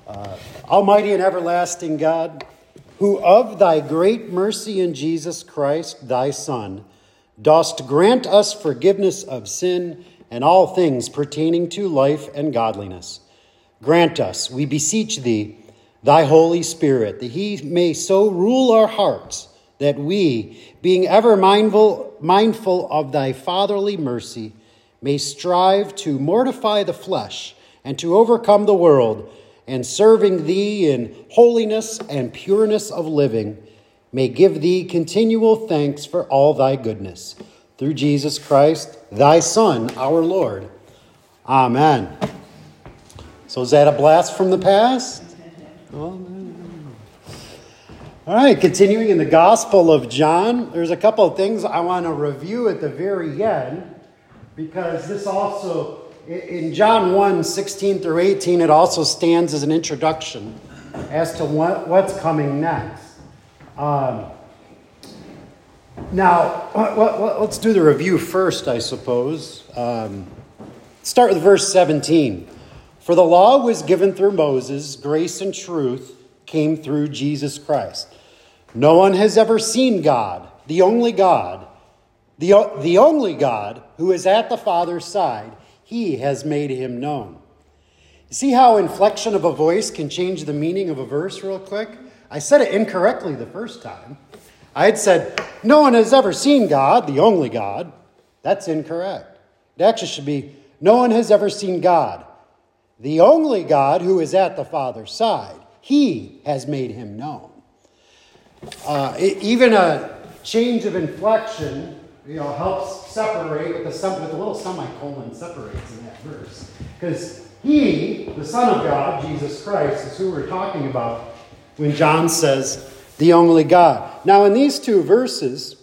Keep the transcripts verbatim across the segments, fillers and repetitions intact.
Uh, Almighty and everlasting God, who of thy great mercy in Jesus Christ, thy Son, dost grant us forgiveness of sin and all things pertaining to life and godliness. Grant us, we beseech thee, thy Holy Spirit, that he may so rule our hearts that we, being ever mindful, mindful of thy fatherly mercy, may strive to mortify the flesh and to overcome the world, and serving thee in holiness and pureness of living, may give thee continual thanks for all thy goodness. Through Jesus Christ, thy Son, our Lord. Amen. So is that a blast from the past? Amen. All right, continuing in the Gospel of John, there's a couple of things I want to review at the very end, because this also, in John one, sixteen through eighteen, it also stands as an introduction as to what, what's coming next. Um, now, let's do the review first, I suppose. Um, start with verse seventeen. For the law was given through Moses, grace and truth came through Jesus Christ. No one has ever seen God, the only God, the, the only God who is at the Father's side. He has made him known. See how inflection of a voice can change the meaning of a verse real quick? I said it incorrectly the first time. I had said, no one has ever seen God, the only God. That's incorrect. It actually should be, no one has ever seen God, the only God who is at the Father's side. He has made him known. Uh, it, even a change of inflection, you know, helps separate with the, sem- with the little semicolon separates in that verse. Because he, the Son of God, Jesus Christ, is who we're talking about when John says, the only God. Now, in these two verses,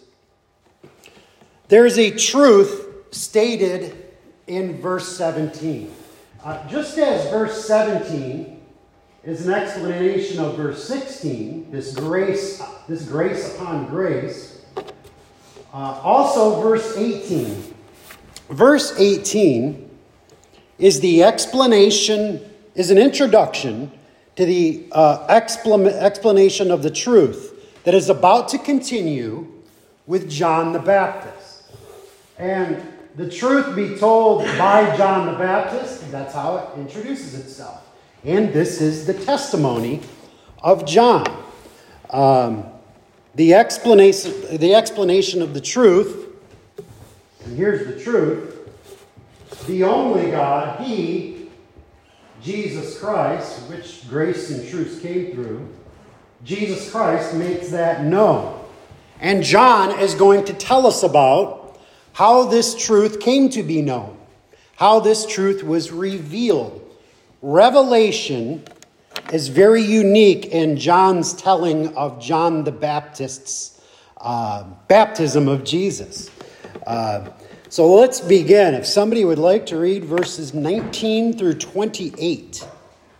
there's a truth stated in verse seventeen. Uh, just as verse seventeen is an explanation of verse sixteen, this grace, this grace upon grace, uh, also verse eighteen. Verse eighteen is the explanation, is an introduction to the uh, expl- explanation of the truth that is about to continue with John the Baptist. And the truth be told by John the Baptist, that's how it introduces itself. And this is the testimony of John. Um, the explanation, the explanation of the truth, and here's the truth, the only God, he, Jesus Christ, which grace and truth came through, Jesus Christ makes that known. And John is going to tell us about how this truth came to be known, how this truth was revealed. Revelation is very unique in John's telling of John the Baptist's uh, baptism of Jesus. Uh, so let's begin. If somebody would like to read verses nineteen through twenty-eight.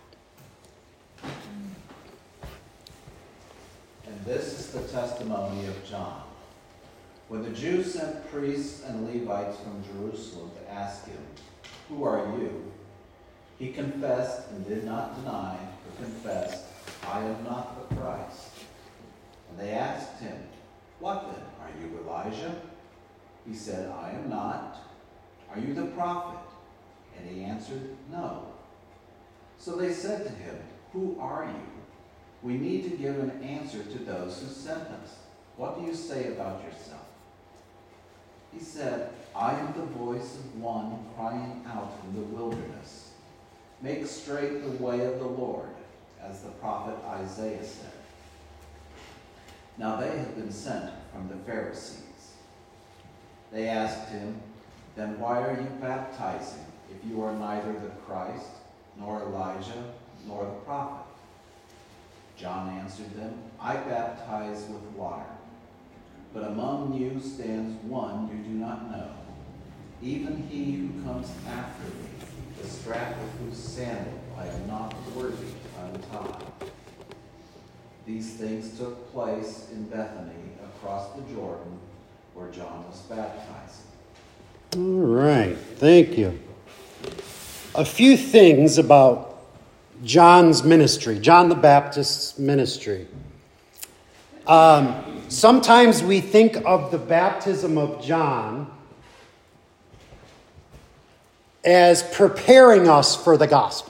And this is the testimony of John. When the Jews sent priests and Levites from Jerusalem to ask him, "Who are you?" he confessed and did not deny, but confessed, "I am not the Christ." And they asked him, "What then? Are you Elijah?" He said, "I am not." "Are you the prophet?" And he answered, "No." So they said to him, "Who are you? We need to give an answer to those who sent us. What do you say about yourself?" He said, "I am the voice of one crying out in the wilderness, 'Make straight the way of the Lord,' as the prophet Isaiah said." Now they had been sent from the Pharisees. They asked him, "Then why are you baptizing if you are neither the Christ, nor Elijah, nor the prophet?" John answered them, "I baptize with water, but among you stands one you do not know, even he who comes after me, the strap of whose sandal I am not worthy to untie." These things took place in Bethany across the Jordan, where John was baptizing. All right, thank you. A few things about John's ministry, John the Baptist's ministry. Um, sometimes we think of the baptism of John as preparing us for the gospel.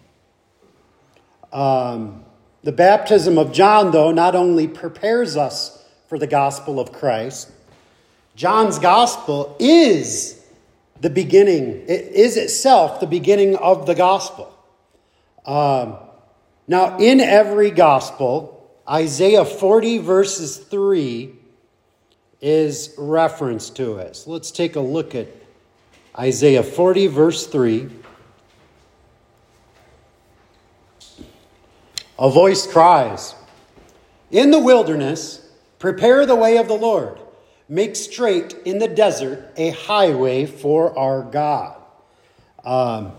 Um, the baptism of John, though, not only prepares us for the gospel of Christ, John's gospel is the beginning, it is itself the beginning of the gospel. Um, now, in every gospel, Isaiah forty verses three is referenced to it. So let's take a look at Isaiah forty verse three. A voice cries, "In the wilderness, prepare the way of the Lord. Make straight in the desert a highway for our God." Um,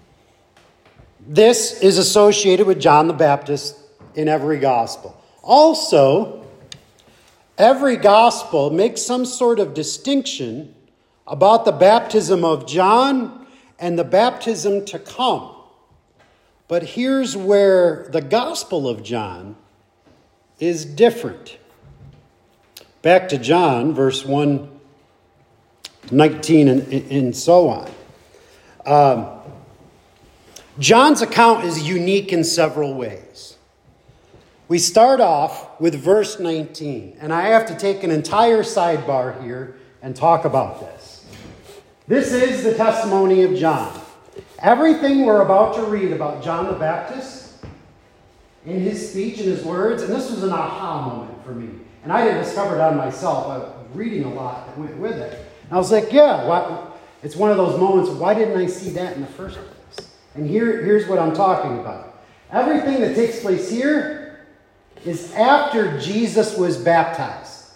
this is associated with John the Baptist in every gospel. Also, every gospel makes some sort of distinction about the baptism of John and the baptism to come. But here's where the Gospel of John is different. Back to John, verse one nineteen and, and so on. Um, John's account is unique in several ways. We start off with verse nineteen, and I have to take an entire sidebar here and talk about this. This is the testimony of John. Everything we're about to read about John the Baptist, in his speech and his words, and this was an aha moment for me. And I didn't discover it on myself. I was reading a lot that went with it. And I was like, yeah, why, it's one of those moments, why didn't I see that in the first place? And here, here's what I'm talking about. Everything that takes place here is after Jesus was baptized.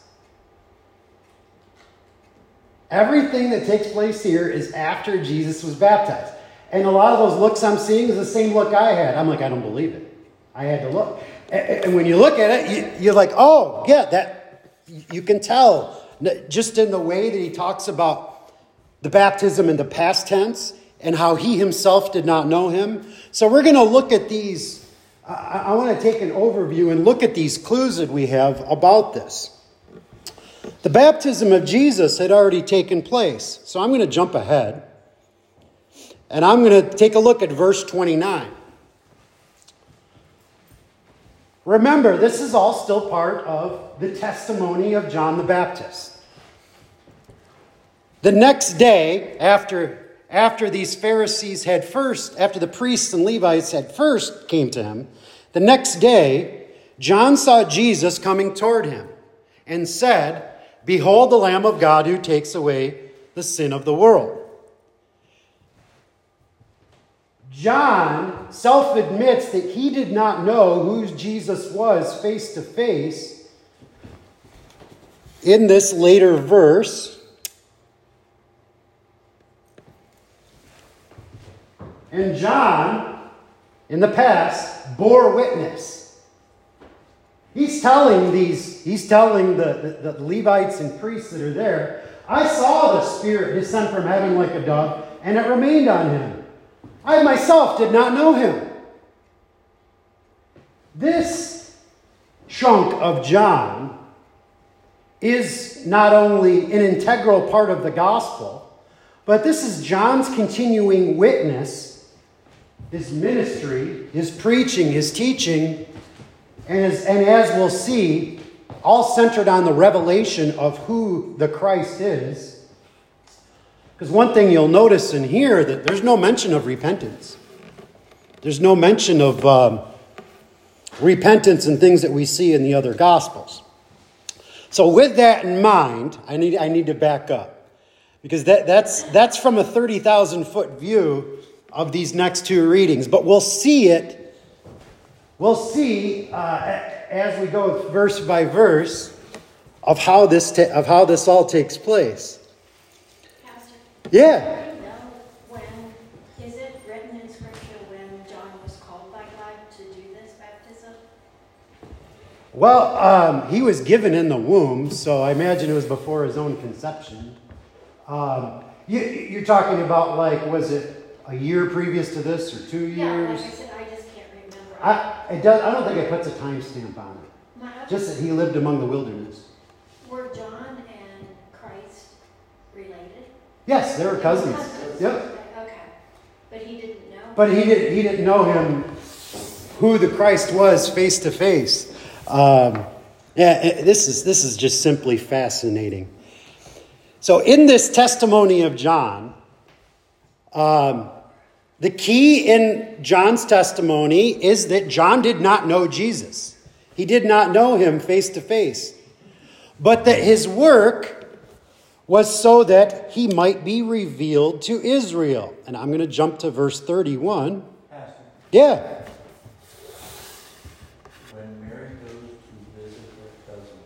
Everything that takes place here is after Jesus was baptized. And a lot of those looks I'm seeing is the same look I had. I'm like, I don't believe it. I had to look. And when you look at it, you, you're like, oh, yeah, that you can tell. Just in the way that he talks about the baptism in the past tense and how he himself did not know him. So we're going to look at these. I, I want to take an overview and look at these clues that we have about this. The baptism of Jesus had already taken place. So I'm going to jump ahead. And I'm going to take a look at verse twenty-nine. Remember, this is all still part of the testimony of John the Baptist. The next day, after, after these Pharisees had first, after the priests and Levites had first came to him, the next day, John saw Jesus coming toward him and said, "Behold the Lamb of God who takes away the sin of the world." John self-admits that he did not know who Jesus was face to face in this later verse. And John, in the past, bore witness. He's telling these, he's telling the, the, the Levites and priests that are there, "I saw the Spirit descend from heaven like a dove, and it remained on him. I myself did not know him." This chunk of John is not only an integral part of the gospel, but this is John's continuing witness, his ministry, his preaching, his teaching, and as, and as we'll see, all centered on the revelation of who the Christ is. Because one thing you'll notice in here, that there's no mention of repentance. There's no mention of um, repentance and things that we see in the other Gospels. So with that in mind, I need I need to back up. Because that, that's, that's from a thirty thousand foot view of these next two readings. But we'll see it, we'll see uh, as we go verse by verse of how this ta- of how this all takes place. Yeah. Do you know when, is it written in Scripture when John was called by God to do this baptism? Well, um, he was given in the womb, so I imagine it was before his own conception. Um, you, you're talking about, like, was it a year previous to this or two years? Yeah, like I said, I just can't I, it does, I don't think it puts a timestamp on it. My other- Just that he lived among the wilderness. Were John and Christ related? Yes, they were cousins. Yep. Okay, but he didn't know? But he didn't, he didn't know him, who the Christ was face to face. Um, yeah, it- this is, this is just simply fascinating. So in this testimony of John, um, the key in John's testimony is that John did not know Jesus. He did not know him face to face. But that his work was so that he might be revealed to Israel. And I'm going to jump to verse thirty-one. Pastor, Yeah. when Mary goes to visit her cousin,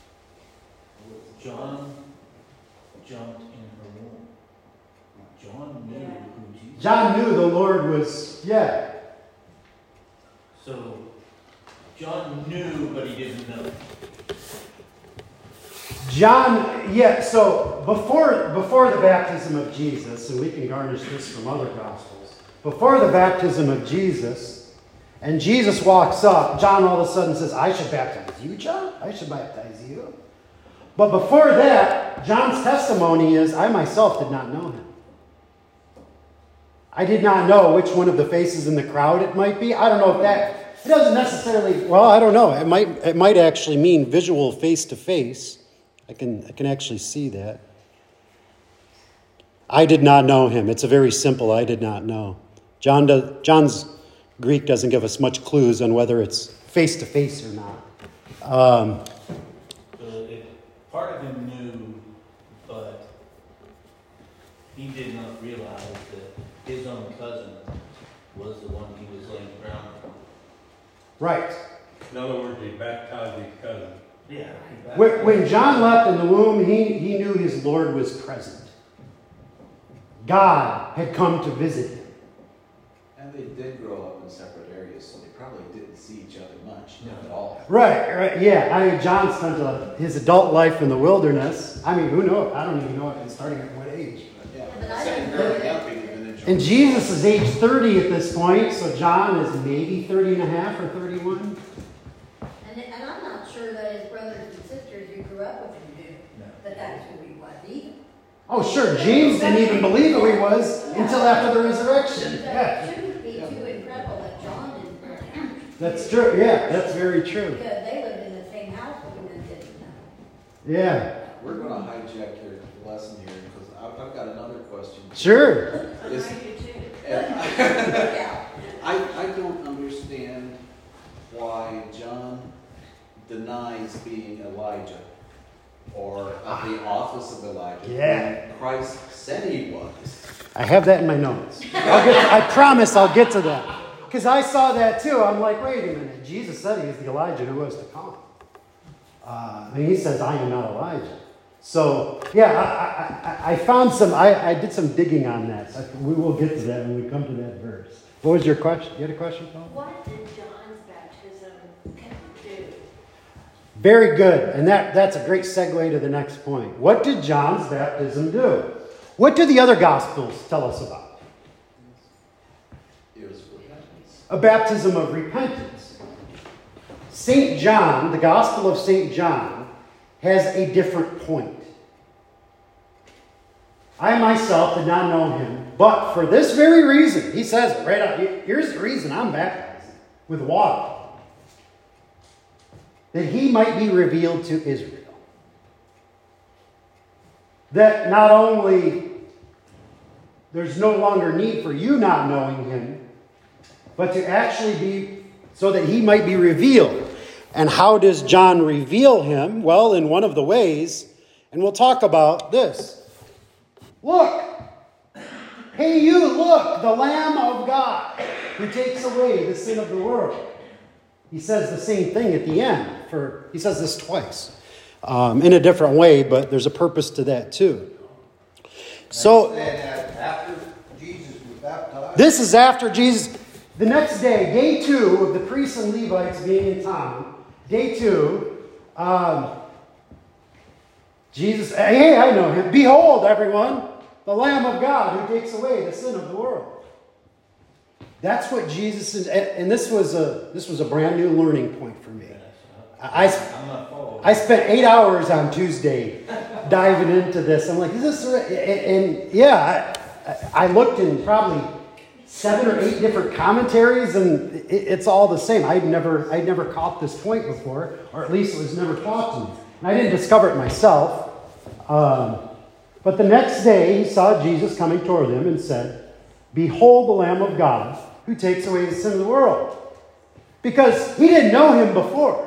John jumped in her womb. John knew Yeah. who Jesus John knew the Lord was, yeah. So, John knew, but he didn't know. John, yeah, so before before the baptism of Jesus, and we can garnish this from other Gospels, before the baptism of Jesus, and Jesus walks up, John all of a sudden says, I should baptize you, John? I should baptize you. But before that, John's testimony is, I myself did not know him. I did not know which one of the faces in the crowd it might be. I don't know if that, it doesn't necessarily, well, I don't know. It might, it might actually mean visual face to face. I can, I can actually see that. I did not know him. It's a very simple, I did not know. John does, John's Greek doesn't give us much clues on whether it's face to face or not. Um, So, it, part of him knew, but he did not realize that his own cousin was the one he was laying the ground for. right. In other words, he baptized his cousin. Yeah. When, when John left in the womb, he, he knew his Lord was present. God had come to visit him. And they did grow up in separate areas, so they probably didn't see each other much, if at all. Right, right, yeah. I mean, John spent uh, his adult life in the wilderness. I mean, who knows? I don't even know if starting at what age. But Yeah, yeah, but I saying don't growing know. up, he would have been in And Jesus is age thirty at this point, so John is maybe thirty and a half or thirty-one. And, it- and I'm not sure that his brothers and sisters who grew up with him knew No. that that's who he was either. Oh, sure, James didn't even believe who he was until after the resurrection. So Yeah, it shouldn't be too incredible that John didn't really know. that's true. Yeah, that's very true. Because they lived in the same house and didn't know. Yeah, We're going to hijack your lesson here, because I've, I've got another question. sure. I Is- do too. And I, Yeah. I, I don't understand why John denies being Elijah or of the office of Elijah. Yeah. when Christ said he was. I have that in my notes. I'll get, I promise I'll get to that. Because I saw that too. I'm like, wait a minute. Jesus said he is the Elijah who was to come. Uh, and he says, I am not Elijah. So, yeah, I, I, I found some, I, I did some digging on that. So we will get to that when we come to that verse. What was your question? You had a question, Paul? What did John's baptism do? Very good. And that, that's a great segue to the next point. What did John's baptism do? What do the other Gospels tell us about? It was repentance. A baptism of repentance. Saint John, the Gospel of Saint John, has a different point. I myself did not know him, but for this very reason, he says it right out, here's the reason I'm baptizing with water. That he might be revealed to Israel. That not only there's no longer need for you not knowing him, but to actually be, so that he might be revealed. And how does John reveal him? Well, in one of the ways, and we'll talk about this. Look, hey you, look, the Lamb of God who takes away the sin of the world. He says the same thing at the end. For he says this twice, um, in a different way, but there's a purpose to that too. So After Jesus was baptized, this is after Jesus. The next day, day two of the priests and Levites being in town, day two, um, Jesus, hey, I know him. Behold, everyone, the Lamb of God who takes away the sin of the world. That's what Jesus is, and, and this was a this was a brand new learning point for me. I, I'm not following. I spent eight hours on Tuesday diving into this. I'm like, is this right? And, and yeah, I, I looked in probably seven or eight different commentaries, and it, it's all the same. I'd never I'd never caught this point before, or at least it was never taught to me. And I didn't discover it myself. Um, but the next day, he saw Jesus coming toward him and said, "Behold the Lamb of God who takes away the sin of the world." Because he didn't know him before.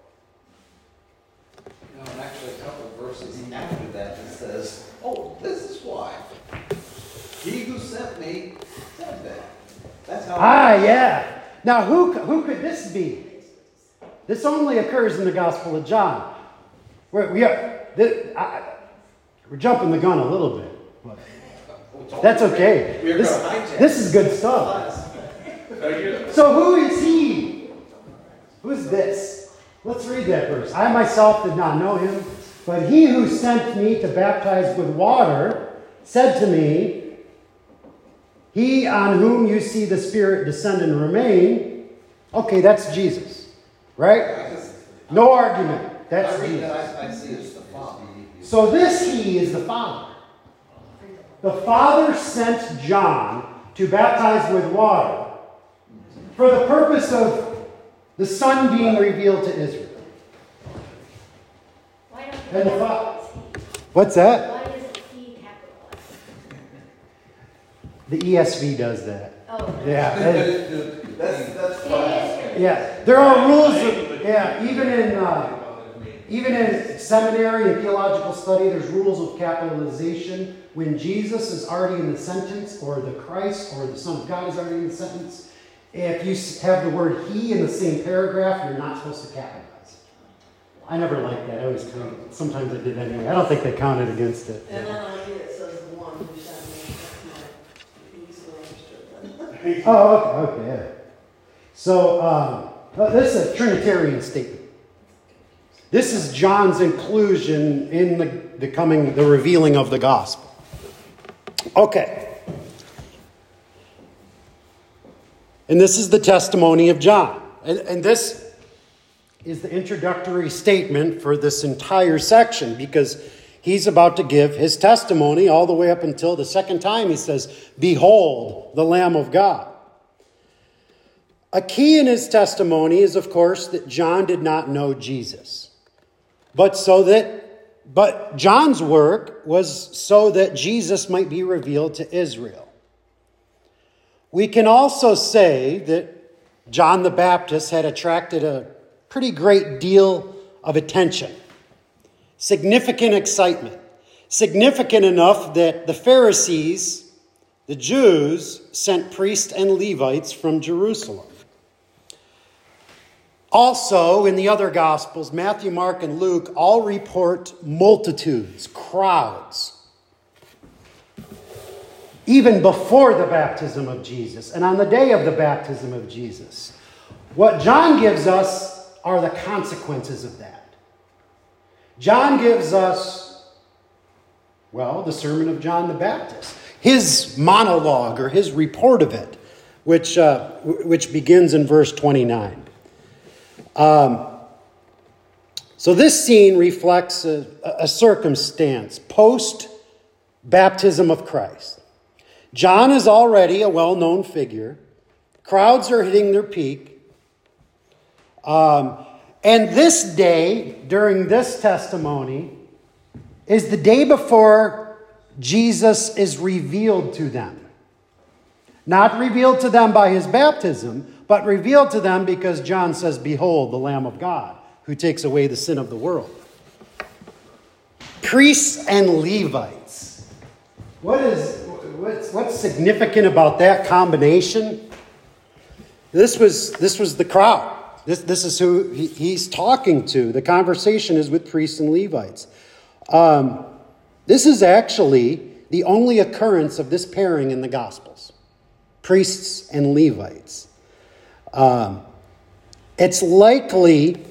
No, and actually a couple of verses after that it says, "Oh, this is why. He who sent me said that." That's how. Ah, yeah. Now, who who could this be? This only occurs in the Gospel of John. We're, we are, this, I, we're jumping the gun a little bit, but that's okay. We're This, going to hijack this is good stuff. So who is he? Who's this? Let's read that verse. I myself did not know him, but he who sent me to baptize with water said to me, "He on whom you see the Spirit descend and remain." Okay, that's Jesus, right? No argument. That's I read Jesus. that, I, I see it's the Father. So this he is the Father. The Father sent John to baptize with water for the purpose of the Son being revealed to Israel. Why don't And the you fa- capitalize? What's that? Why isn't he capitalized? The E S V does that. Oh, no. Yeah. and- That's, that's It fine. is. yeah. There are rules of, yeah, even in uh, even in seminary and theological study, there's rules of capitalization. When Jesus is already in the sentence, or the Christ or the Son of God is already in the sentence, if you have the word he in the same paragraph, you're not supposed to capitalize. I never liked that. I always kind of, sometimes I did anyway. I don't think they counted against it. And then on here it says the one who sent me. That's not easily understood then. Oh, okay, okay, yeah. So, um, well, this is a Trinitarian statement. This is John's inclusion in the, the coming, the revealing of the gospel. Okay. And this is the testimony of John. And, and this is the introductory statement for this entire section, because he's about to give his testimony all the way up until the second time he says, "Behold, the Lamb of God." A key in his testimony is, of course, that John did not know Jesus. But so that, but John's work was so that Jesus might be revealed to Israel. We can also say that John the Baptist had attracted a pretty great deal of attention, significant excitement, significant enough that the Pharisees, the Jews, sent priests and Levites from Jerusalem. Also, in the other Gospels, Matthew, Mark, and Luke all report multitudes, crowds, even before the baptism of Jesus and on the day of the baptism of Jesus. What John gives us are the consequences of that. John gives us, well, the sermon of John the Baptist, his monologue or his report of it, which, uh, which begins in verse twenty-nine. Um, so this scene reflects a, a circumstance post-baptism of Christ. John is already a well-known figure. Crowds are hitting their peak. Um, and this day, during this testimony, is the day before Jesus is revealed to them. Not revealed to them by his baptism, but revealed to them because John says, "Behold, the Lamb of God, who takes away the sin of the world." Priests and Levites. What is what's, what's significant about that combination? This was this was the crowd. This this is who he, he's talking to. The conversation is with priests and Levites. Um, this is actually the only occurrence of this pairing in the Gospels: priests and Levites. Um, it's likely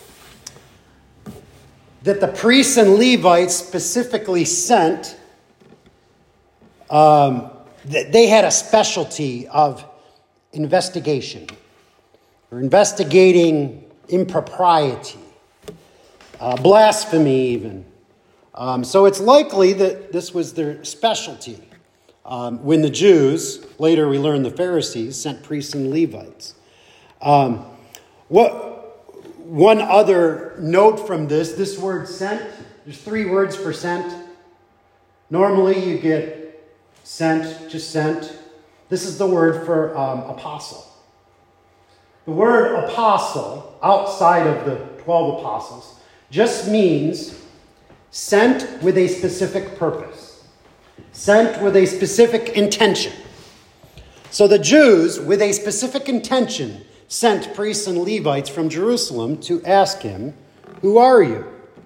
that the priests and Levites specifically sent, um, they had a specialty of investigation. Or investigating impropriety. Uh, blasphemy even. Um, so it's likely that this was their specialty. Um, when the Jews, later we learn the Pharisees, sent priests and Levites. Um, what one other note from this, this word sent, there's three words for sent. Normally you get sent, just sent. This is the word for um, apostle. The word apostle, outside of the twelve apostles, just means sent with a specific purpose. Sent with a specific intention. So the Jews, with a specific intention, sent priests and Levites from Jerusalem to ask him, "Who are you?"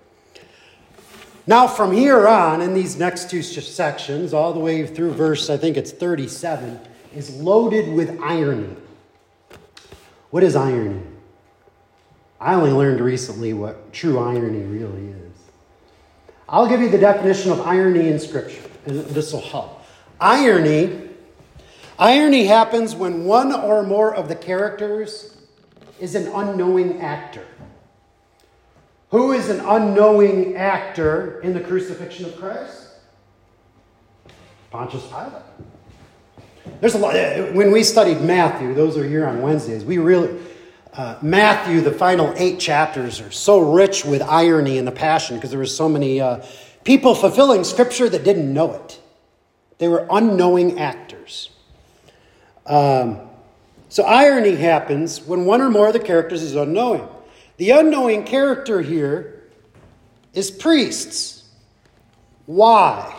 Now from here on, in these next two sections, all the way through verse, I think it's thirty-seven, is loaded with irony. What is irony? I only learned recently what true irony really is. I'll give you the definition of irony in Scripture, and this will help. Irony, irony happens when one or more of the characters is an unknowing actor. Who is an unknowing actor in the crucifixion of Christ? Pontius Pilate. There's a lot. When we studied Matthew, those are here on Wednesdays, we really, uh, Matthew, the final eight chapters are so rich with irony in the Passion because there were so many uh, people fulfilling Scripture that didn't know it. They were unknowing actors. Um, so irony happens when one or more of the characters is unknowing. The unknowing character here is priests. Why?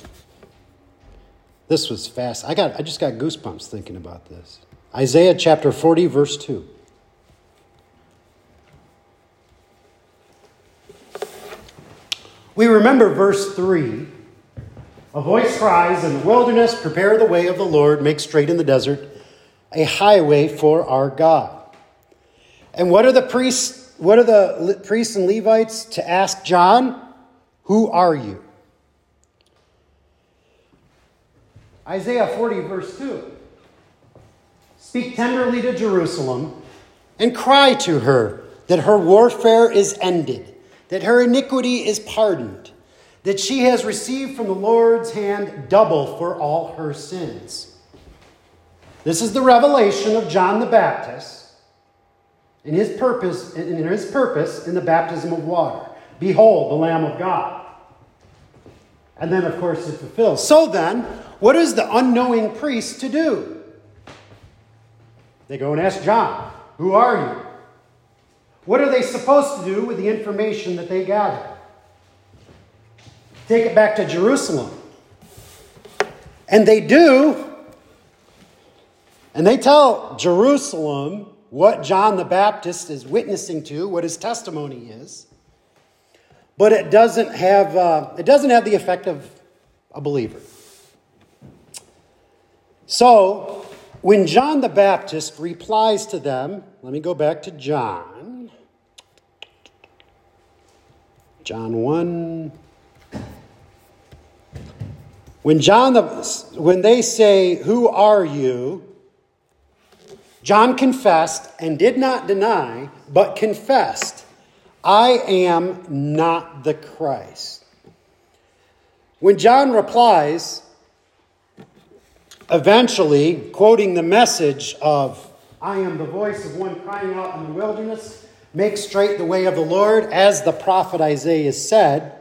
This was fast. I got I just got goosebumps thinking about this. Isaiah chapter forty, verse two. We remember verse three. A voice cries in the wilderness, "Prepare the way of the Lord, make straight in the desert a highway for our God." And what are the priests, what are the priests and Levites to ask John? Who are you? Isaiah forty, verse two. Speak tenderly to Jerusalem and cry to her that her warfare is ended, that her iniquity is pardoned, that she has received from the Lord's hand double for all her sins. This is the revelation of John the Baptist in his purpose, in his purpose in the baptism of water. Behold, the Lamb of God. And then, of course, it fulfills. So then, what is the unknowing priest to do? They go and ask John, "Who are you?" What are they supposed to do with the information that they gather? Take it back to Jerusalem. And they do. And they tell Jerusalem what John the Baptist is witnessing to, what his testimony is. But it doesn't have uh, it doesn't have the effect of a believer. So, when John the Baptist replies to them, let me go back to John. John one. When John the when they say, "Who are you?" John confessed and did not deny, but confessed, "I am not the Christ." When John replies, eventually quoting the message of, "I am the voice of one crying out in the wilderness, make straight the way of the Lord," as the prophet Isaiah said,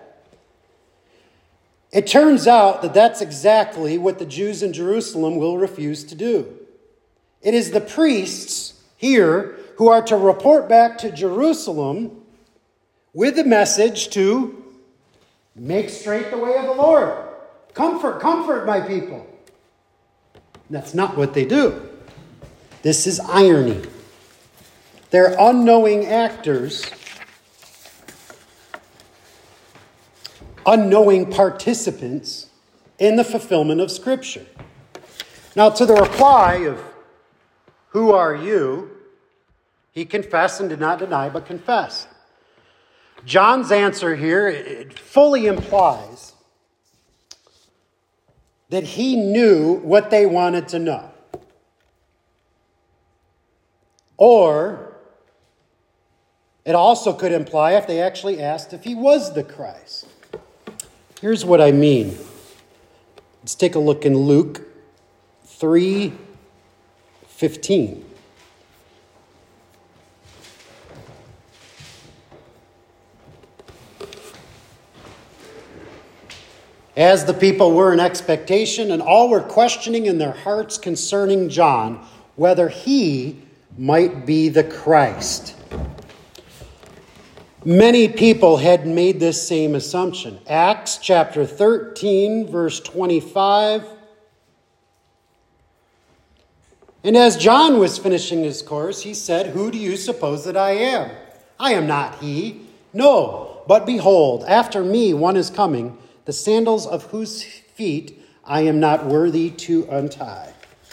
it turns out that that's exactly what the Jews in Jerusalem will refuse to do. It is the priests here who are to report back to Jerusalem with the message to make straight the way of the Lord. Comfort, comfort my people. That's not what they do. This is irony. They're unknowing actors, unknowing participants in the fulfillment of Scripture. Now, to the reply of, "Who are you?" he confessed and did not deny, but confessed. John's answer here, it fully implies that he knew what they wanted to know. Or it also could imply if they actually asked if he was the Christ. Here's what I mean. Let's take a look in Luke three fifteen. As the people were in expectation, and all were questioning in their hearts concerning John, whether he might be the Christ. Many people had made this same assumption. Acts chapter thirteen, verse twenty-five. And as John was finishing his course, he said, "Who do you suppose that I am? I am not he. No, but behold, after me one is coming, the sandals of whose feet I am not worthy to untie."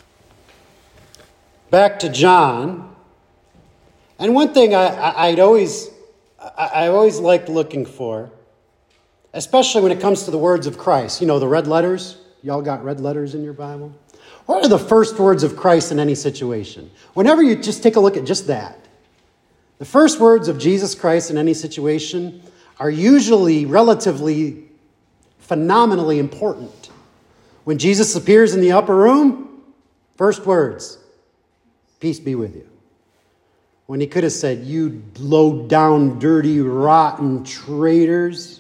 Back to John. And one thing I, I, I'd always, I, I always liked looking for, especially when it comes to the words of Christ. You know, the red letters. Y'all got red letters in your Bible? What are the first words of Christ in any situation? Whenever you just take a look at just that. The first words of Jesus Christ in any situation are usually relatively phenomenally important. When Jesus appears in the upper room, first words, "Peace be with you." When he could have said, "You low down, dirty, rotten traitors."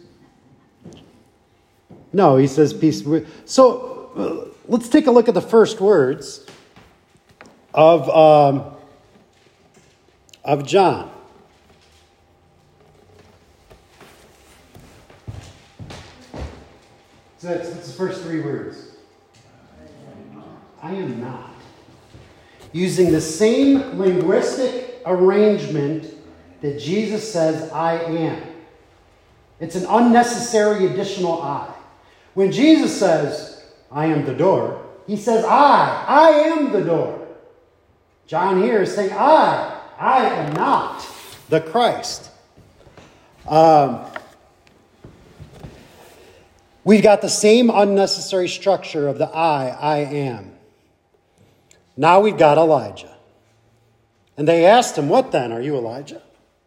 No, he says, "Peace be with you." So uh, let's take a look at the first words of, um, of John. So that's, that's the first three words. I am not. Using the same linguistic arrangement that Jesus says, "I am." It's an unnecessary additional I. When Jesus says, "I am the door," he says, I, I am the door. John here is saying, I, I am not the Christ. Um, we've got the same unnecessary structure of the I, I am. Now we've got Elijah. And they asked him, "What then? Are you Elijah?"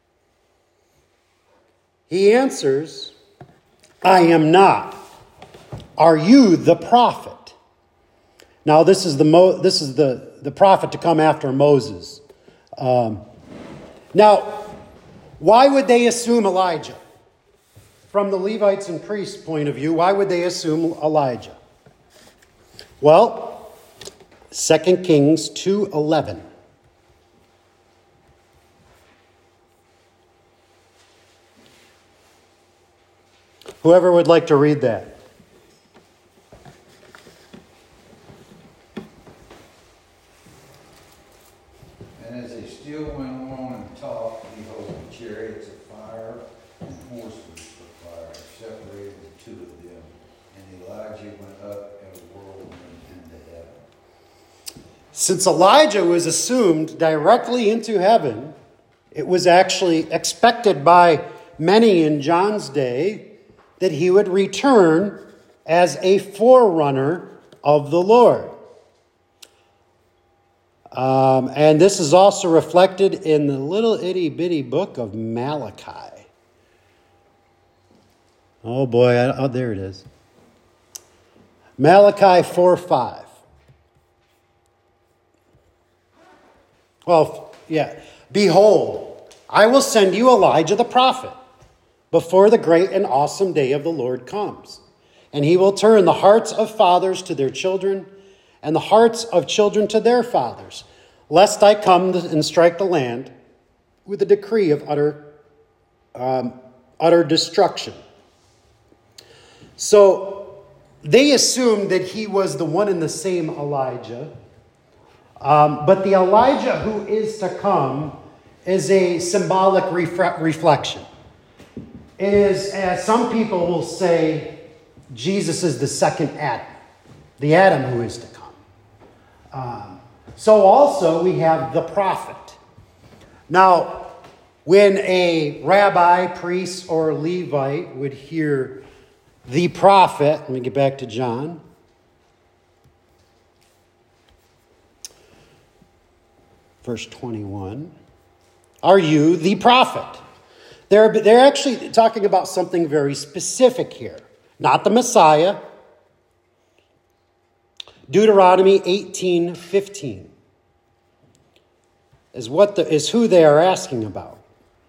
He answers, "I am not. Are you the prophet?" Now this is the Mo- this is the, the prophet to come after Moses. Um, now, why would they assume Elijah? From the Levites and priests' point of view, why would they assume Elijah? Well, Second Kings two eleven. Whoever would like to read that. And as they still went on and talked, behold, chariots of fire and horses of fire separated the two of them. And Elijah went up in a whirlwind into heaven. Since Elijah was assumed directly into heaven, it was actually expected by many in John's day that he would return as a forerunner of the Lord. Um, and this is also reflected in the little itty-bitty book of Malachi. Oh boy, I, oh, there it is. Malachi four five. Well, yeah. "Behold, I will send you Elijah the prophet before the great and awesome day of the Lord comes. And he will turn the hearts of fathers to their children and the hearts of children to their fathers, lest I come and strike the land with a decree of utter, um, utter destruction." So they assumed that he was the one and the same Elijah. Um, but the Elijah who is to come is a symbolic refre- reflection. It is, as some people will say, Jesus is the second Adam, the Adam who is to come. Um, so also we have the prophet. Now, when a rabbi, priest, or Levite would hear the prophet, let me get back to John. verse twenty-one. Are you the prophet? They're, they're actually talking about something very specific here. Not the Messiah. Deuteronomy eighteen fifteen is, what the, is who they are asking about.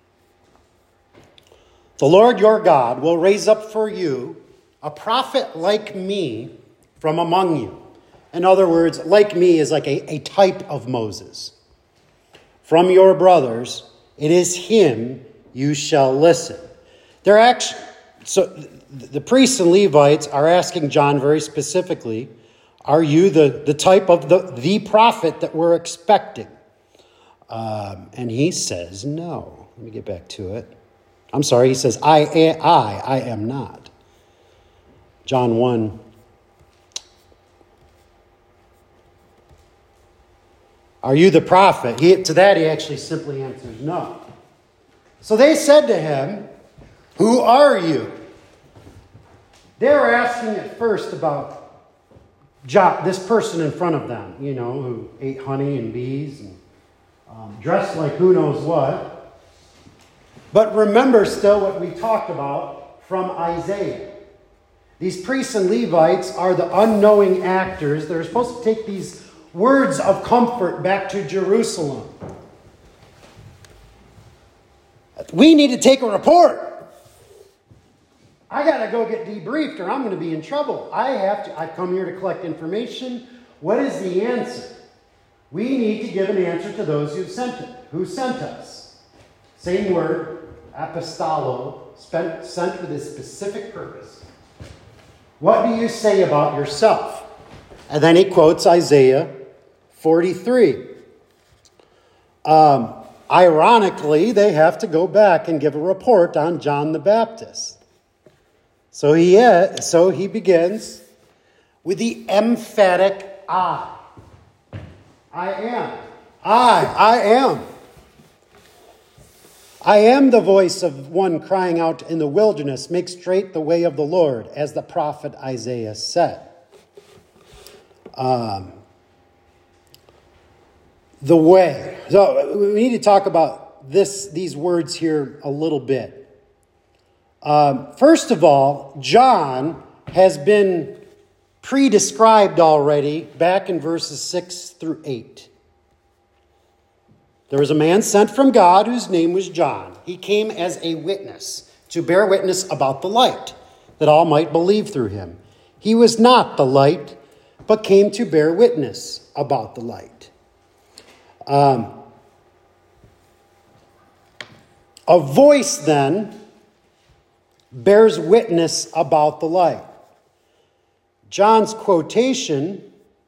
The Lord your God will raise up for you a prophet like me from among you. In other words, like me is like a, a type of Moses. From your brothers, it is him you shall listen. They're actually, so the priests and Levites are asking John very specifically, are you the, the type of the, the prophet that we're expecting? Um, and he says, no. Let me get back to it. I'm sorry, he says, I, I, I am not. John one. Are you the prophet? He, to that he actually simply answers no. So they said to him, who are you? They were asking at first about John, this person in front of them, you know, who ate honey and bees and um, dressed like who knows what. But remember still what we talked about from Isaiah. These priests and Levites are the unknowing actors. They're supposed to take these words of comfort back to Jerusalem. We need to take a report. I got to go get debriefed or I'm going to be in trouble. I have to, I've come here to collect information. What is the answer? We need to give an answer to those who sent it. Who sent us? Same word, apostolo, spent, sent with a specific purpose. What do you say about yourself? And then he quotes Isaiah forty-three. Um, ironically, they have to go back and give a report on John the Baptist. So he, uh, so he begins with the emphatic I. I am. I, I am. I am the voice of one crying out in the wilderness, make straight the way of the Lord, as the prophet Isaiah said. Um, the way. So we need to talk about this, these words here a little bit. Um, first of all, John has been pre-described already back in verses six through eight. There was a man sent from God whose name was John. He came as a witness to bear witness about the light, that all might believe through him. He was not the light, but came to bear witness about the light. Um, a voice, then, bears witness about the light. John's quotation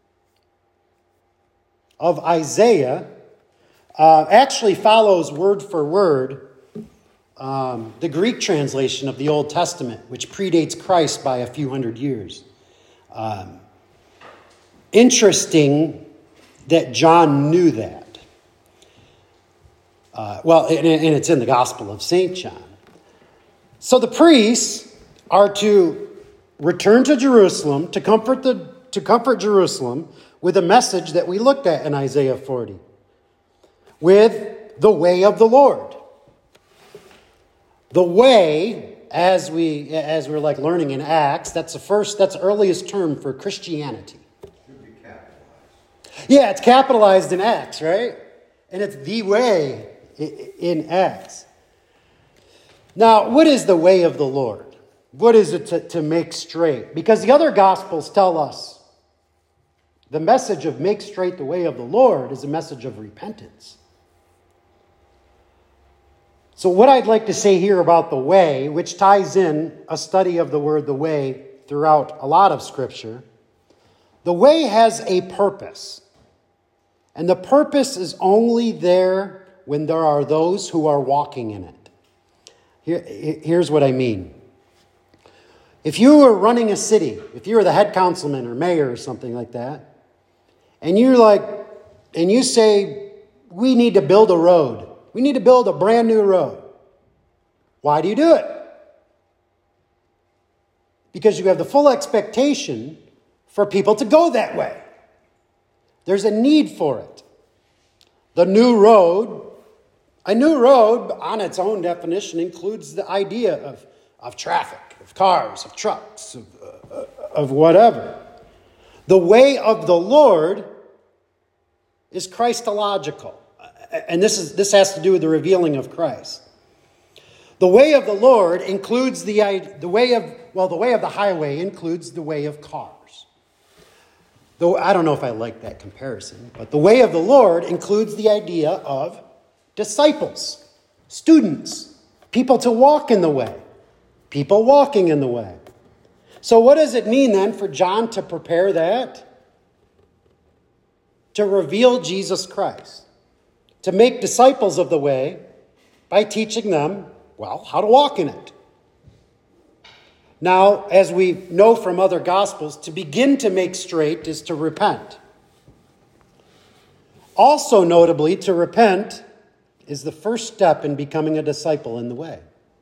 of Isaiah uh, actually follows word for word um, the Greek translation of the Old Testament, which predates Christ by a few hundred years. Um, interesting that John knew that. Uh, well, and, and it's in the Gospel of Saint John. So the priests are to return to Jerusalem to comfort the to comfort Jerusalem with a message that we looked at in Isaiah forty, with the way of the Lord. The way, as we as we're like learning in Acts, that's the first, that's the earliest term for Christianity. Should be capitalized. Yeah, it's capitalized in Acts, right? And it's the way in Acts. Now, what is the way of the Lord? What is it to, to make straight? Because the other Gospels tell us the message of make straight the way of the Lord is a message of repentance. So what I'd like to say here about the way, which ties in a study of the word the way throughout a lot of Scripture, the way has a purpose. And the purpose is only there when there are those who are walking in it. Here, here's what I mean. If you were running a city, if you were the head councilman or mayor or something like that, and you're like, and you say, we need to build a road. We need to build a brand new road. Why do you do it? Because you have the full expectation for people to go that way. There's a need for it. The new road, a new road on its own definition includes the idea of, of traffic, of cars, of trucks, of, uh, of whatever. The way of the Lord is Christological. And this is this has to do with the revealing of Christ. The way of the Lord includes the, the way of, well, the way of the highway includes the way of cars. Though I don't know if I like that comparison, but the way of the Lord includes the idea of disciples, students, people to walk in the way, people walking in the way. So what does it mean then for John to prepare that? To reveal Jesus Christ. To make disciples of the way by teaching them, well, how to walk in it. Now, as we know from other Gospels, to begin to make straight is to repent. Also, notably, to repent is the first step in becoming a disciple in the way.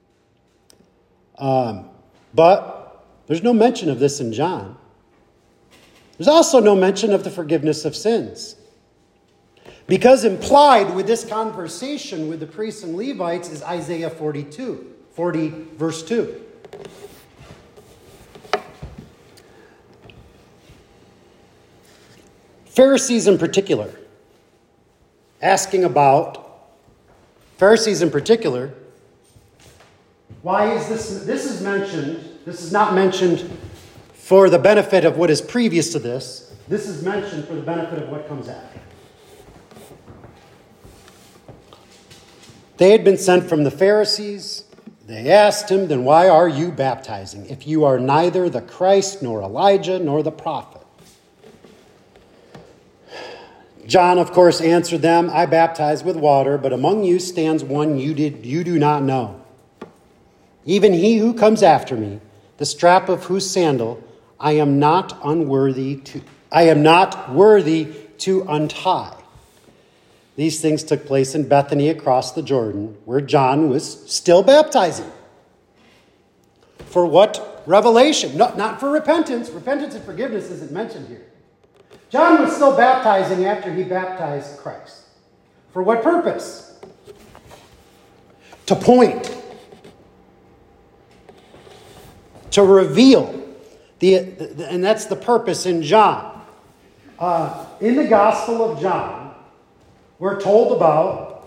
Um, but there's no mention of this in John. There's also no mention of the forgiveness of sins. Because implied with this conversation with the priests and Levites is Isaiah forty-two, forty verse two. Pharisees in particular, asking about, Pharisees in particular, why is this, this is mentioned, this is not mentioned for the benefit of what is previous to this, this is mentioned for the benefit of what comes after. They had been sent from the Pharisees. They asked him, then why are you baptizing if you are neither the Christ nor Elijah nor the prophet? John, of course, answered them, I baptize with water, but among you stands one you did you do not know. Even he who comes after me, the strap of whose sandal I am not unworthy to I am not worthy to untie. These things took place in Bethany across the Jordan, where John was still baptizing. For what revelation? No, not for repentance. Repentance and forgiveness isn't mentioned here. John was still baptizing after he baptized Christ. For what purpose? To point. To reveal. The, and that's the purpose in John. Uh, in the Gospel of John, we're told about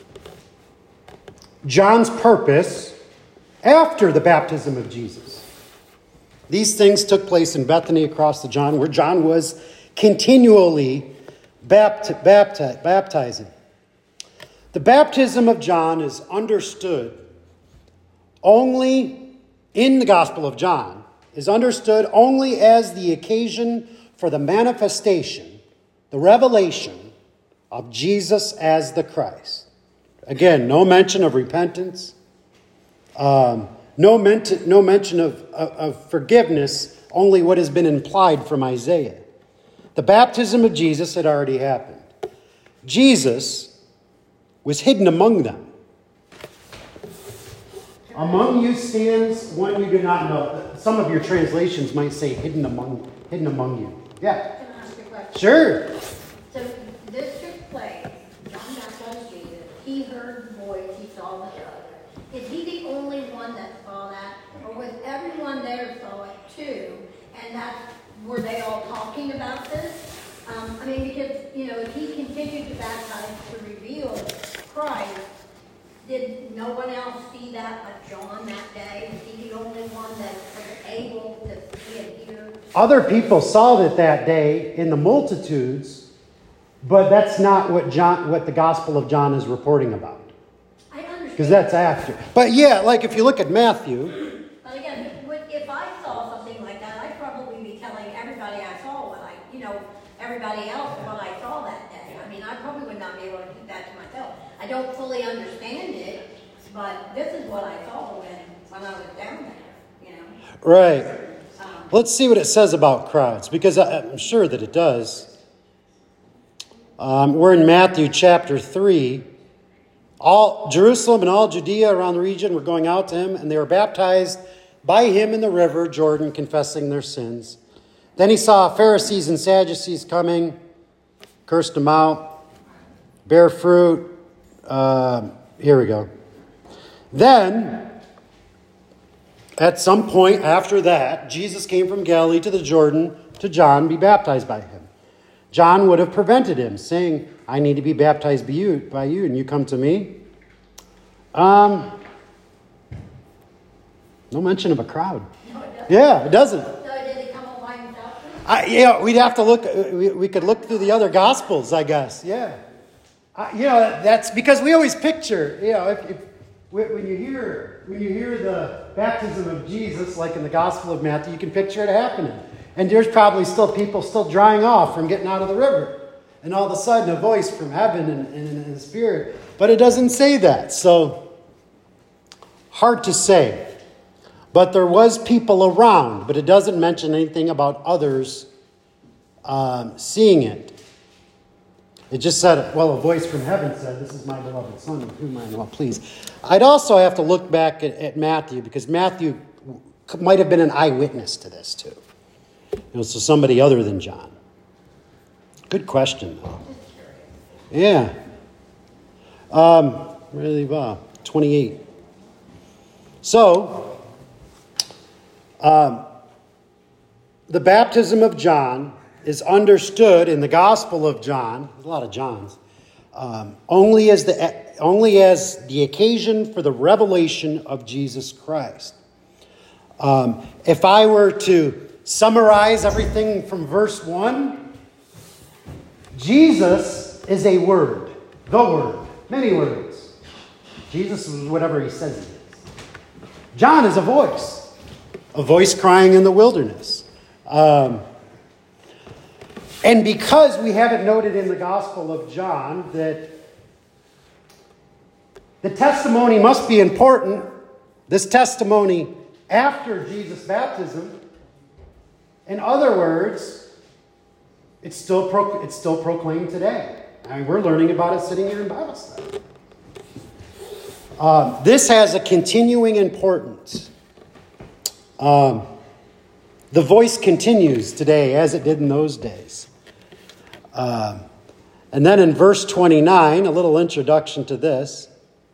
John's purpose after the baptism of Jesus. These things took place in Bethany across the Jordan, where John was continually bapt- bapt- baptizing. The baptism of John is understood only in the Gospel of John, is understood only as the occasion for the manifestation, the revelation of Jesus as the Christ. Again, no mention of repentance, um, no, men- no mention of, of, of forgiveness, only what has been implied from Isaiah. The baptism of Jesus had already happened. Jesus was hidden among them. Among you stands one you do not know. Some of your translations might say hidden among, hidden among you. Yeah. Can I ask you a question? Sure. So this took place, John baptized Jesus, he heard the voice, he saw the other. Is he the only one that saw that? Or was everyone there saw it too? And that, were they all talking about this? Um, I mean, because, you know, if he continued to baptize to reveal Christ, did no one else see that but John that day? Was he the only one that was able to see and hear? Other people saw it that day in the multitudes, but that's not what John, what the Gospel of John is reporting about. I understand. Because that's after. But yeah, like if you look at Matthew. But again, if I saw something like that, I'd probably be telling everybody I saw what I, you know, everybody else what I saw that day. I mean, I probably would not be able to keep that to myself. I don't fully understand it, but this is what I saw when, when I was down there, you know. Right. Um, Let's see what it says about crowds, because I'm sure that it does. Um, we're in Matthew chapter three. All Jerusalem and all Judea around the region were going out to him, and they were baptized by him in the river Jordan, confessing their sins. Then he saw Pharisees and Sadducees coming, cursed them out. bear fruit. Uh, here we go. Then, at some point after that, Jesus came from Galilee to the Jordan to John, be baptized by him. John would have prevented him, saying, I need to be baptized by you, by you and you come to me. Um, no mention of a crowd. No, it doesn't. Yeah, it doesn't. So did he come along by himself? I, yeah, we'd have to look. We, we could look through the other Gospels, I guess. Yeah, uh, you know that's because we always picture. You know, if, if when you hear when you hear the baptism of Jesus, like in the Gospel of Matthew, you can picture it happening. And there's probably still people still drying off from getting out of the river, and all of a sudden a voice from heaven and, and, and the Spirit. But it doesn't say that, so hard to say. But there was people around, but it doesn't mention anything about others um, seeing it. It just said, well, a voice from heaven said, this is my beloved Son, with whom I am well pleased. I'd also have to look back at, at Matthew, because Matthew might have been an eyewitness to this too. You know, so somebody other than John. Good question, though. Yeah. Um, really, wow. twenty-eight. So, Um, the baptism of John is understood in the Gospel of John, there's a lot of Johns, um, only as the only as the occasion for the revelation of Jesus Christ. Um, if I were to summarize everything from verse one, Jesus is a word, the word, many words. Jesus is whatever he says he is. John is a voice. A voice crying in the wilderness. Um, and because we have it noted in the Gospel of John that the testimony must be important, this testimony after Jesus' baptism, in other words, it's still, pro- it's still proclaimed today. I mean, we're learning about it sitting here in Bible study. Um, this has a continuing importance. Um, the voice continues today as it did in those days. Um, and then in verse twenty-nine, a little introduction to this.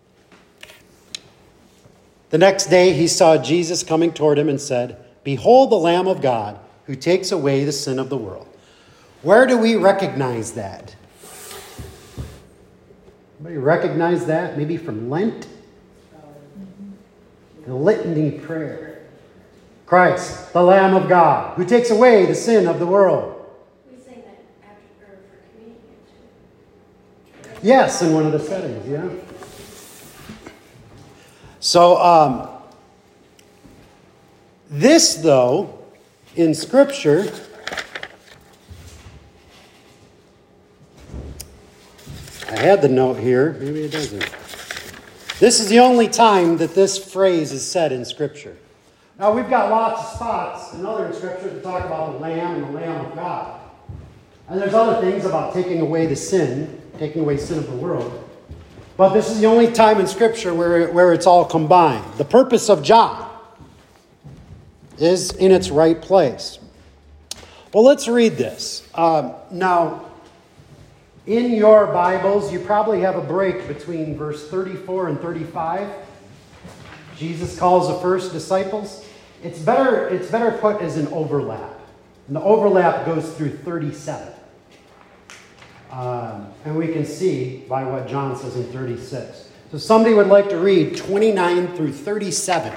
The next day he saw Jesus coming toward him and said, Behold the Lamb of God who takes away the sin of the world. Where do we recognize that? Anybody recognize that? Maybe from Lent? The litany prayer. Christ, the Lamb of God, who takes away the sin of the world. We say that after, or for communion too. Yes, in one of the settings, yeah. So, um, this, though, in Scripture, I had the note here, maybe it doesn't. This is the only time that this phrase is said in Scripture. Now, we've got lots of spots in other scriptures that talk about the Lamb and the Lamb of God. And there's other things about taking away the sin, taking away sin of the world. But this is the only time in Scripture where, where it's all combined. The purpose of John is in its right place. Well, let's read this. Um, now, in your Bibles, you probably have a break between verse thirty-four and thirty-five. Jesus calls the first disciples. It's better, it's better put as an overlap. And the overlap goes through thirty-seven. Um, and we can see by what John says in thirty-six. So somebody would like to read twenty-nine through thirty-seven.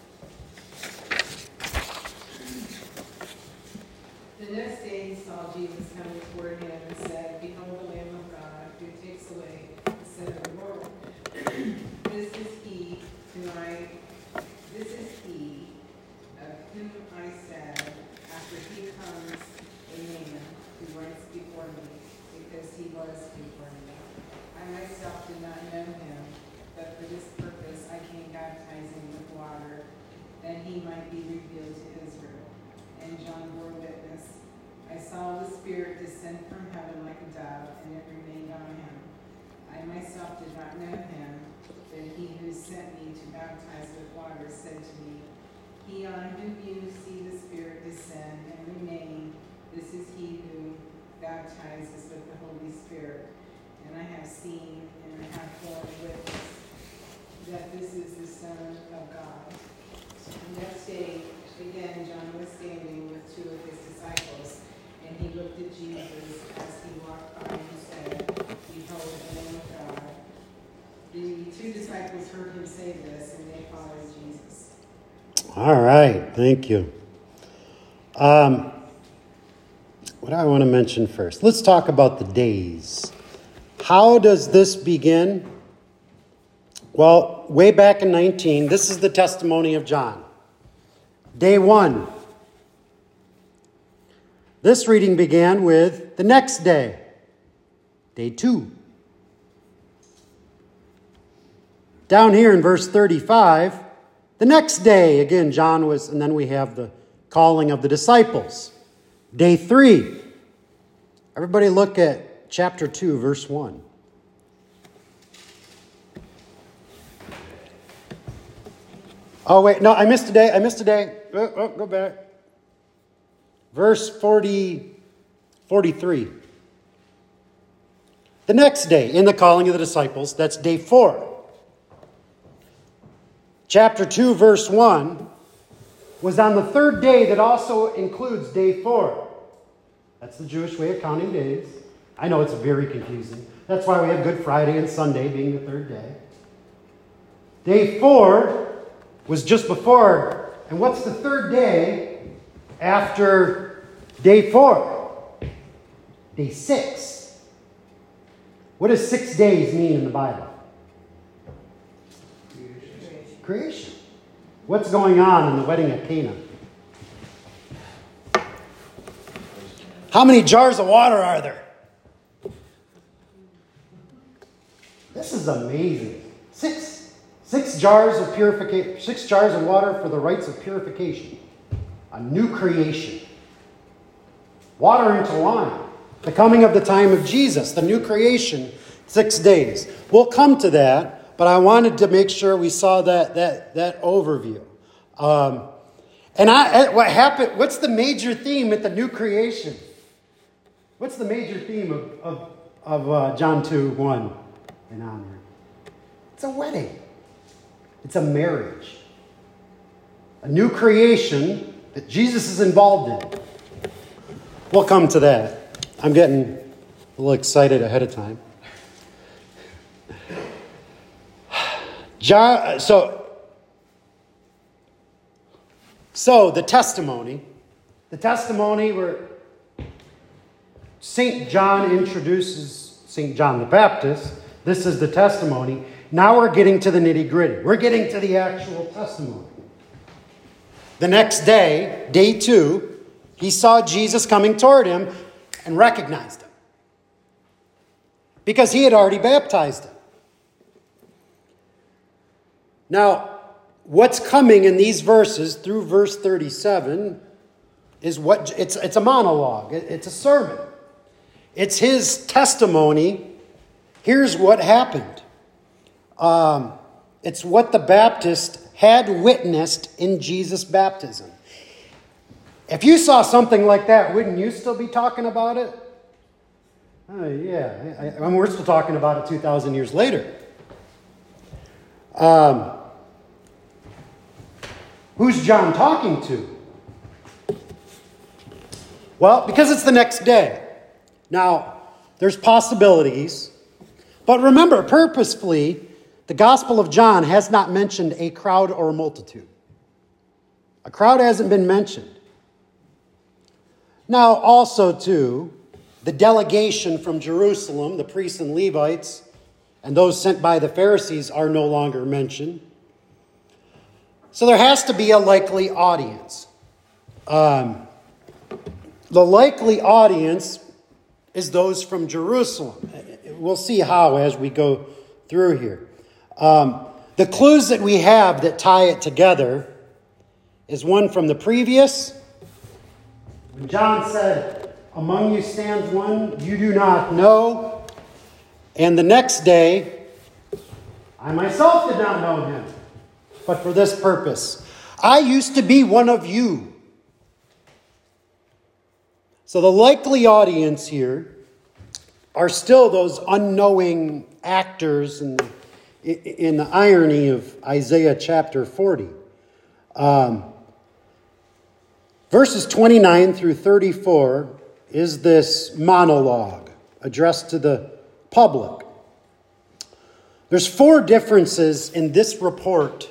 The next day he saw Jesus coming toward him and said, Behold the Lamb of God who takes away the sin of the world. This is he who I This is he of whom I said, after he comes, a man who ranks before me, because he was before me. I myself did not know him, but for this purpose I came baptizing with water, that he might be revealed to Israel. And John bore witness. I saw the Spirit descend from heaven like a dove, and it remained on him. I myself did not know him, but he who sent me to baptize with water said to me, He on whom you see the Spirit descend and remain, this is he who baptizes with the Holy Spirit. and I have seen and I have borne witness that this is the Son of God. The next day, again, John was standing with two of his disciples, and he looked at Jesus as he walked by and said, "Behold, the Lamb of God." The two disciples heard him say this, and they followed Jesus. All right, thank you. Um, what do I want to mention first? Let's talk about the days. How does this begin? Well, way back in nineteen, this is the testimony of John. Day one. This reading began with the next day. Day two. Down here in verse thirty-five, the next day, again, John was, and then we have the calling of the disciples. Day three. Everybody look at chapter two, verse one. Oh, wait, no, I missed a day. I missed a day. Oh, oh, go back. Verse forty, forty-three. The next day, in the calling of the disciples, that's day four. Chapter two, verse one, was on the third day that also includes day four. That's the Jewish way of counting days. I know it's very confusing. That's why we have Good Friday and Sunday being the third day. Day four was just before. And what's the third day after day four? Day six. What does six days mean in the Bible? Creation. Creation. What's going on in the wedding at Cana? How many jars of water are there? This is amazing. Six. Six jars of purification, six jars of water for the rites of purification. A new creation. Water into wine. The coming of the time of Jesus, the new creation, six days. We'll come to that, but I wanted to make sure we saw that that that overview. Um, and I, what happened? What's the major theme at the new creation? What's the major theme of of, of uh, John two one and onward? It's a wedding. It's a marriage. A new creation that Jesus is involved in. We'll come to that. I'm getting a little excited ahead of time. John, so, so the testimony, the testimony where Saint John introduces Saint John the Baptist. This is the testimony. Now we're getting to the nitty-gritty. We're getting to the actual testimony. The next day, day two, he saw Jesus coming toward him and recognized him. Because he had already baptized him. Now, what's coming in these verses through verse thirty-seven is what it's it's a monologue. It's a sermon. It's his testimony. Here's what happened. Um, it's what the Baptist had witnessed in Jesus' baptism. If you saw something like that, wouldn't you still be talking about it? Oh, yeah. I, I mean, we're still talking about it two thousand years later. Um, who's John talking to? Well, because it's the next day. Now, there's possibilities. But remember, purposefully, the Gospel of John has not mentioned a crowd or a multitude. A crowd hasn't been mentioned. Now, also, too, the delegation from Jerusalem, the priests and Levites, and those sent by the Pharisees are no longer mentioned. So there has to be a likely audience. Um, the likely audience is those from Jerusalem. We'll see how as we go through here. Um, the clues that we have that tie it together is one from the previous. When John said, "Among you stands one you do not know." And the next day, "I myself did not know him, but for this purpose. I used to be one of you." So the likely audience here are still those unknowing actors in the, in the irony of Isaiah chapter forty. Um, verses twenty-nine through thirty-four is this monologue addressed to the public. There's four differences in this report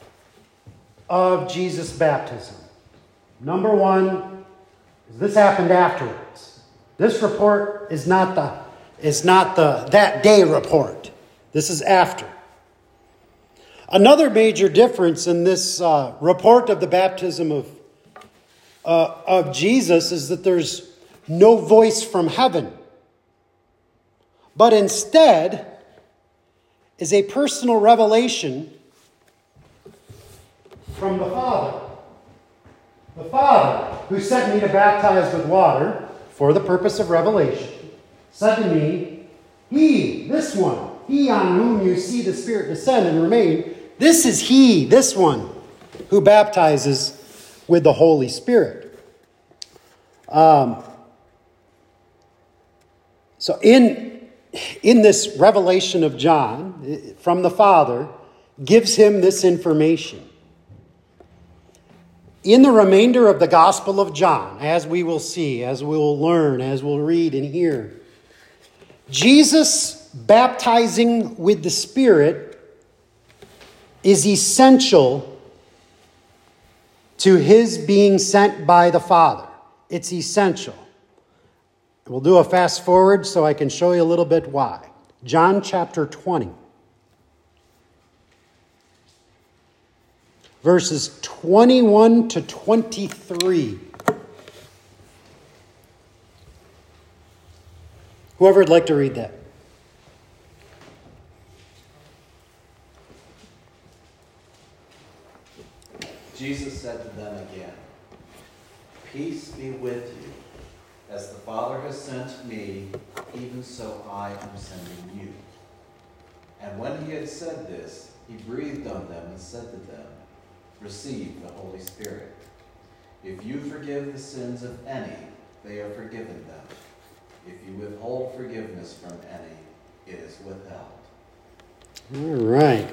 of Jesus' baptism. Number one, this happened afterwards. This report is not the is not the that day report. This is after. Another major difference in this uh, report of the baptism of uh, of Jesus is that there's no voice from heaven, but instead is a personal revelation from the Father. The Father, who sent me to baptize with water for the purpose of revelation, said to me, He, this one, He on whom you see the Spirit descend and remain, this is He, this one, who baptizes with the Holy Spirit. Um, so in In this revelation of John from the Father, gives him this information. In the remainder of the Gospel of John, as we will see, as we will learn, as we'll read and hear, Jesus baptizing with the Spirit is essential to his being sent by the Father. It's essential. We'll do a fast forward so I can show you a little bit why. John chapter twenty. Verses twenty-one to twenty-three. Whoever would like to read that. Jesus said to them again, Peace be with you. As the Father has sent me, even so I am sending you. And when he had said this, he breathed on them and said to them, Receive the Holy Spirit. If you forgive the sins of any, they are forgiven them. If you withhold forgiveness from any, it is withheld. All right.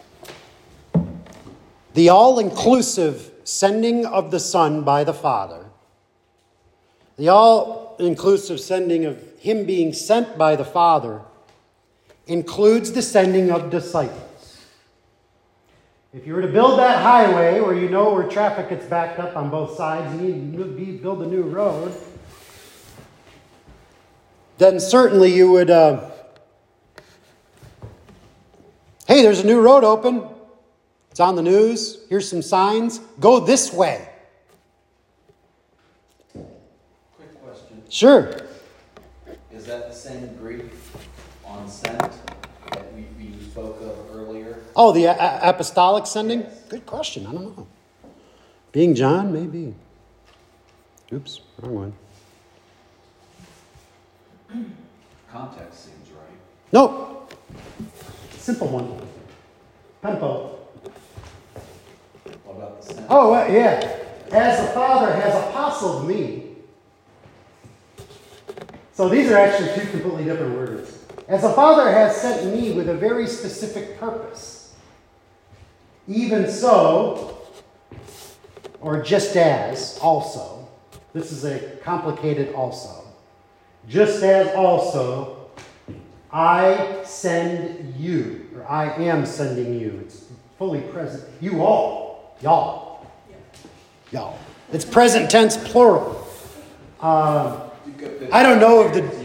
The all-inclusive sending of the Son by the Father, the all-inclusive sending of him being sent by the Father, includes the sending of disciples. If you were to build that highway where you know where traffic gets backed up on both sides, and you need to build a new road, then certainly you would, uh, hey, there's a new road open. It's on the news. Here's some signs. Go this way. Quick question. Sure. Is that the same Greek on sent that we, we spoke of earlier? Oh, the a- apostolic sending? Yes. Good question. I don't know. Being John, maybe. Oops, wrong one. Context seems right. Nope. Simple one. Pempo. What about the sent? Oh, uh, yeah. As the Father has apostled me. So these are actually two completely different words. As the Father has sent me with a very specific purpose. Even so, or just as, also. This is a complicated also. Just as also, I send you, or I am sending you. It's fully present. You all. Y'all. Y'all. It's present tense plural. Um, I don't know if the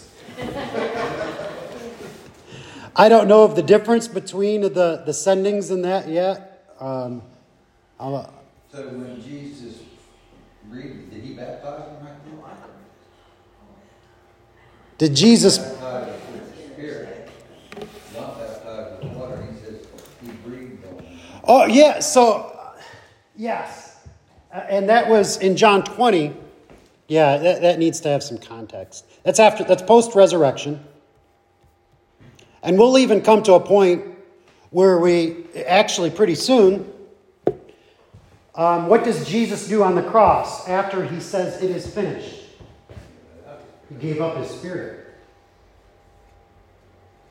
I don't know of the difference between the, the sendings and that yet. Um, I'll, uh, So when Jesus read, did he baptize him right there? did Jesus? Baptized with the Spirit, not baptized with water. He says he breathed on him. Oh yeah. So uh, yes, uh, and that was in John twenty. Yeah, that, that needs to have some context. That's after. That's post resurrection. And we'll even come to a point where we, actually pretty soon, um, what does Jesus do on the cross after he says it is finished? He gave up his spirit.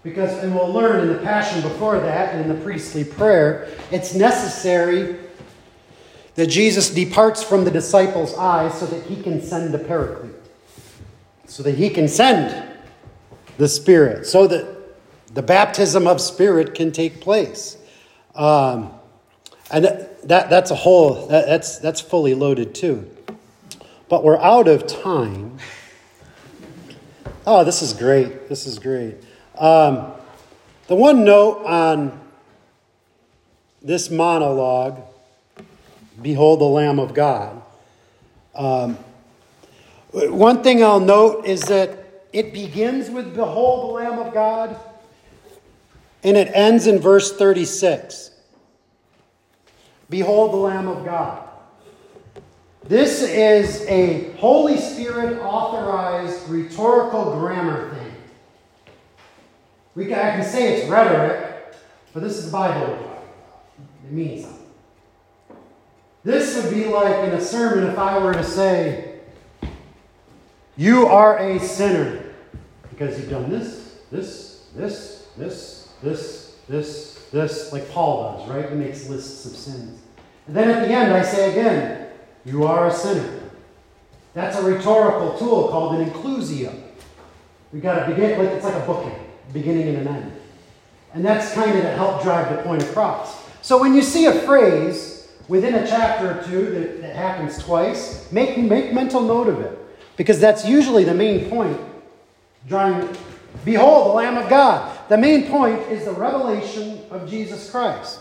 Because, and we'll learn in the Passion before that, and in the priestly prayer, it's necessary that Jesus departs from the disciples' eyes so that he can send the Paraclete. So that he can send the Spirit. So that the baptism of Spirit can take place. Um, and that that's a whole, that, that's, that's fully loaded too. But we're out of time. Oh, this is great. This is great. Um, the one note on this monologue, Behold the Lamb of God. Um, one thing I'll note is that it begins with Behold the Lamb of God, and it ends in verse thirty-six. Behold the Lamb of God. This is a Holy Spirit authorized rhetorical grammar thing. We can, I can say it's rhetoric, but this is the Bible. It means something. This would be like in a sermon if I were to say, you are a sinner because you've done this, this, this, this, this, this, this, like Paul does, right? He makes lists of sins. And then at the end I say again, you are a sinner. That's a rhetorical tool called an inclusio. We've got to begin, like it's like a bookend, beginning and an end. And that's kind of to help drive the point across. So when you see a phrase within a chapter or two that, that happens twice, make, make mental note of it. Because that's usually the main point. Drawing, behold, the Lamb of God. The main point is the revelation of Jesus Christ.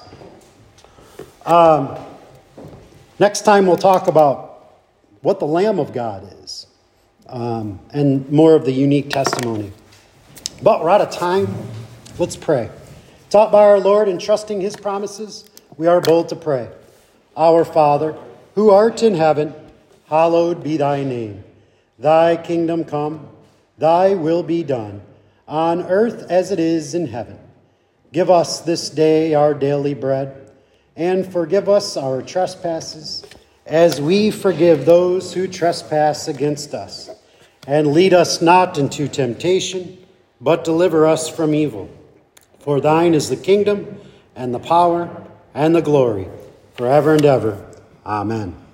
Um, next time we'll talk about what the Lamb of God is. Um, and more of the unique testimony. But we're out of time. Let's pray. Taught by our Lord and trusting his promises, we are bold to pray. Our Father, who art in heaven, hallowed be thy name. Thy kingdom come, thy will be done, on earth as it is in heaven. Give us this day our daily bread, and forgive us our trespasses, as we forgive those who trespass against us. And lead us not into temptation, but deliver us from evil. For thine is the kingdom, and the power, and the glory, forever and ever. Amen.